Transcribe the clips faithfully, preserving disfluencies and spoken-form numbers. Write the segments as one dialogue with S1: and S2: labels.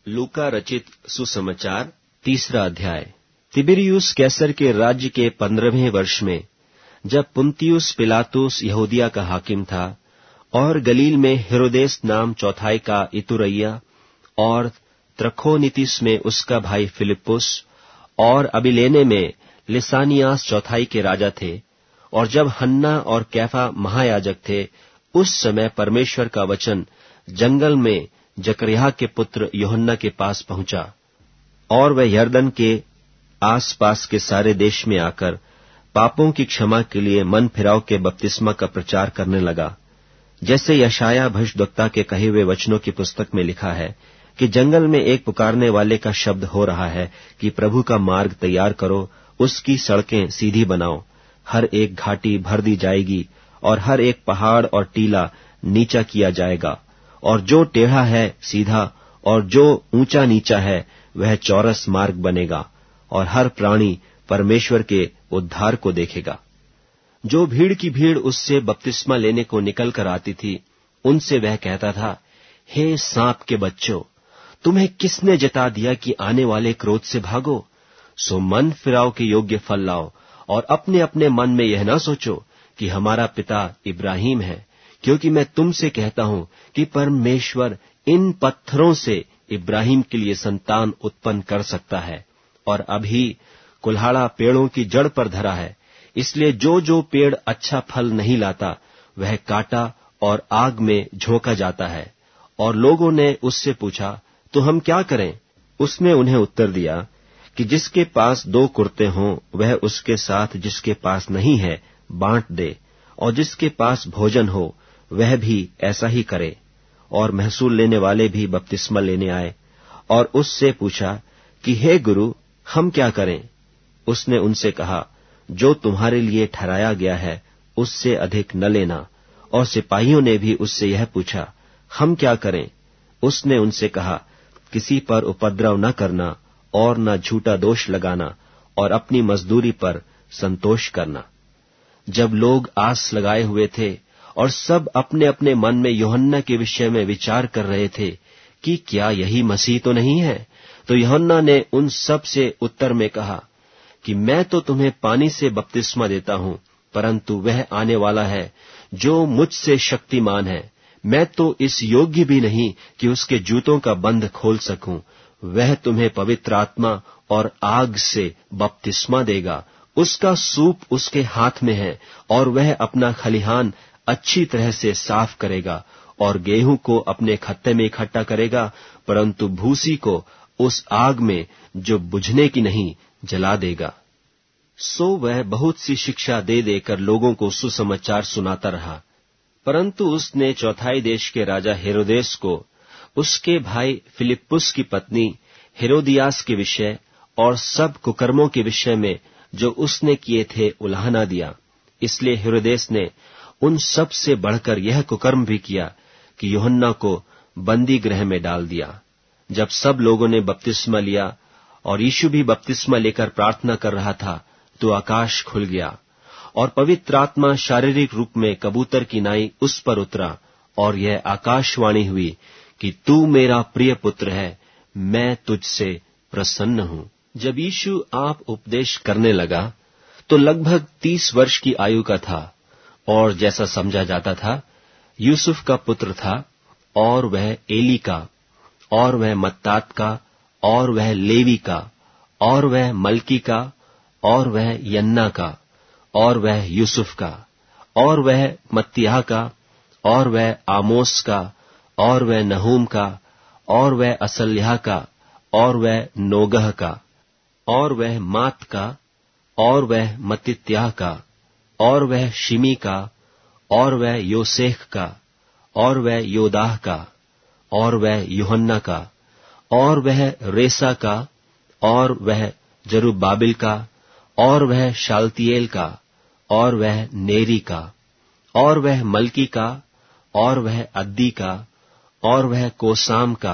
S1: लूका रचित सुसमाचार तीसरा अध्याय। तिबिरियुस कैसर के राज्य के पंद्रहवें वर्ष में, जब पुन्तियुस पिलातुस यहूदिया का हाकिम था और गलील में हेरोदेस नाम चौथाई का इतुरैया और त्रखोनितिस में उसका भाई फिलिप्पुस और अबिलेने में लिसानियास चौथाई के राजा थे, और जब हन्ना और कैफा महायाजक थे, उस समय परमेश्वर का वचन जंगल में जकरिया के पुत्र यूहन्ना के पास पहुंचा, और वह यरदन के आसपास के सारे देश में आकर पापों की क्षमा के लिए मन फिराव के बपतिस्मा का प्रचार करने लगा, जैसे यशाया भविष्यद्वक्ता के कहे हुए वचनों की पुस्तक में लिखा है कि जंगल में एक पुकारने वाले का शब्द हो रहा है कि प्रभु का मार्ग तैयार करो, उसकी सड़कें सीधी बनाओ। हर एक घाटी भर दी जाएगी और हर एक पहाड़ और टीला नीचा किया जाएगा, और जो टेढ़ा है सीधा और जो ऊंचा नीचा है वह चौरस मार्ग बनेगा, और हर प्राणी परमेश्वर के उद्धार को देखेगा। जो भीड़ की भीड़ उससे बपतिस्मा लेने को निकल कर आती थी, उनसे वह कहता था, हे सांप के बच्चों, तुम्हें किसने जता दिया कि आने वाले क्रोध से भागो? सो मन फिराव के योग्य फल लाओ, और अपने अपने मन में यह न सोचो कि हमारा पिता इब्राहिम है, क्योंकि मैं तुमसे कहता हूं कि परमेश्वर इन पत्थरों से इब्राहिम के लिए संतान उत्पन्न कर सकता है। और अभी कुल्हाड़ा पेड़ों की जड़ पर धरा है, इसलिए जो जो पेड़ अच्छा फल नहीं लाता वह काटा और आग में झोंका जाता है। और लोगों ने उससे पूछा, तो हम क्या करें? उसने उन्हें उत्तर दिया कि जिसके पास दो कुर्ते हों वह उसके साथ जिसके पास नहीं है बांट दे, और जिसके पास भोजन हो वह भी ऐसा ही करे। और महसूल लेने वाले भी बपतिस्मा लेने आए और उससे पूछा कि हे गुरु, हम क्या करें? उसने उनसे कहा, जो तुम्हारे लिए ठहराया गया है उससे अधिक न लेना। और सिपाहियों ने भी उससे यह पूछा, हम क्या करें? उसने उनसे कहा, किसी पर उपद्रव न करना और न झूठा दोष लगाना, और अपनी मजदूरी पर संतोष करना। जब लोग आस लगाए हुए थे और सब अपने अपने मन में यूहन्ना के विषय में विचार कर रहे थे कि क्या यही मसीह तो नहीं है, तो यूहन्ना ने उन सब से उत्तर में कहा कि मैं तो तुम्हें पानी से बपतिस्मा देता हूं, परंतु वह आने वाला है जो मुझसे शक्तिमान है, मैं तो इस योग्य भी नहीं कि उसके जूतों का बंध खोल सकूं। वह तुम्हें पवित्र आत्मा और आग से बपतिस्मा देगा। उसका सूप उसके हाथ में है, और वह अपना खलिहान अच्छी तरह से साफ करेगा और गेहूं को अपने खत्ते में इकट्ठा करेगा, परंतु भूसी को उस आग में जो बुझने की नहीं जला देगा। सो वह बहुत सी शिक्षा दे देकर लोगों को सुसमाचार सुनाता रहा। परंतु उसने चौथाई देश के राजा हेरोदेस को उसके भाई फिलिप्पुस की पत्नी हेरोदियास के विषय और सब कुकर्मों के विषय में जो उसने किए थे उलाहना दिया। इसलिए हेरोदेस ने उन सब से बढ़कर यह कुकर्म भी किया कि यूहन्ना को बंदी गृह में डाल दिया। जब सब लोगों ने बपतिस्मा लिया और यीशु भी बपतिस्मा लेकर प्रार्थना कर रहा था, तो आकाश खुल गया और पवित्र आत्मा शारीरिक रूप में कबूतर की नाई उस पर उतरा, और यह आकाशवाणी हुई कि तू मेरा प्रिय पुत्र है, मैं तुझसे प्रसन्न हूं। जब यीशु आप उपदेश करने लगा तो लगभग तीस वर्ष की आयु का था, और जैसा समझा जाता था यूसुफ का पुत्र था, और वह एली का, और वह मत्तात का, और वह लेवी का, और वह मलकी का, और वह यन्ना का, और वह यूसुफ का, और वह मत्तियाह का, और वह आमोस का, और वह नहूम का, और वह असल्याह का, और वह नोगह का, और वह मात का, और वह मत्तित्याह का, और वह शिमी का, और वह योसेख का, और वह योदाह का, और वह यूहन्ना का, और वह रेसा का, और वह जरुब्बाबिल का, और वह शालतिएल का, और वह नेरी का, और वह मलकी का, और वह अद्दी का, और वह कोसाम का,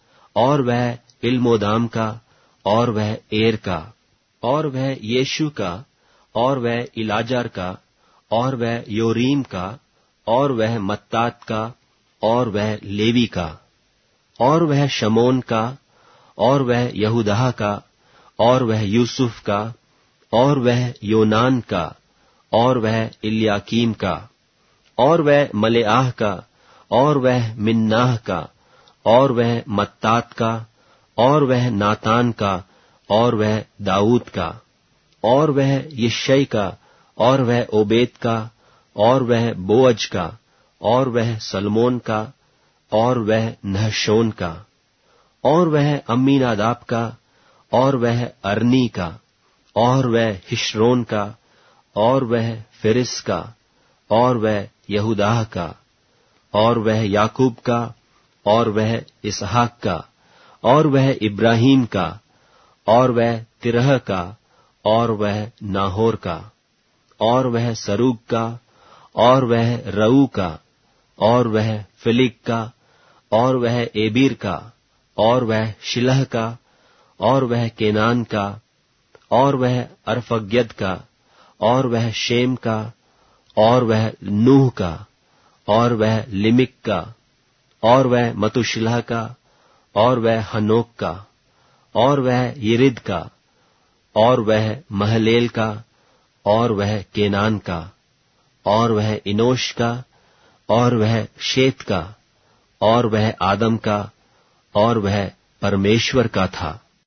S1: और वह इल्मोदाम का, और वह एर का, और वह यीशु का, और वह इलाजार का, और वह योरीम का, और वह मत्तात का, और वह लेवी का, और वह शमोन का, और वह यहूदाह का, और वह यूसुफ का, और वह योनान का, और वह इल्याकीम का, और वह मलेआह का, और वह मिन्नाह का, और वह मत्तात का, और वह नातान का, और वह दाऊद का, और वह यिशै का, और वह ओबेद का, और वह बोअज का, और वह सलमोन का, और वह नहशोन का, और वह अम्मीनादाब का, और वह अरनी का, और वह हिश्रोन का, और वह फिरिस का, और वह यहूदाह का, और वह याकूब का, और वह इसहाक का, और वह इब्राहीम का, और वह तिरह का, और वह नाहोर का, और वह सरूग का, और वह रऊ का, और वह फिलिग का, और वह एबीर का, और वह शिलह का, और वह केनान का, और वह अरफग्यद का, और वह शेम का, और वह नूह का, और वह लिमिक का, और वह मतुशिलह का, और वह हनोक का, और वह यिरिद का, और वह महलेल का, और वह केनान का, और वह इनोश का, और वह शेत का, और वह आदम का, और वह परमेश्वर का था।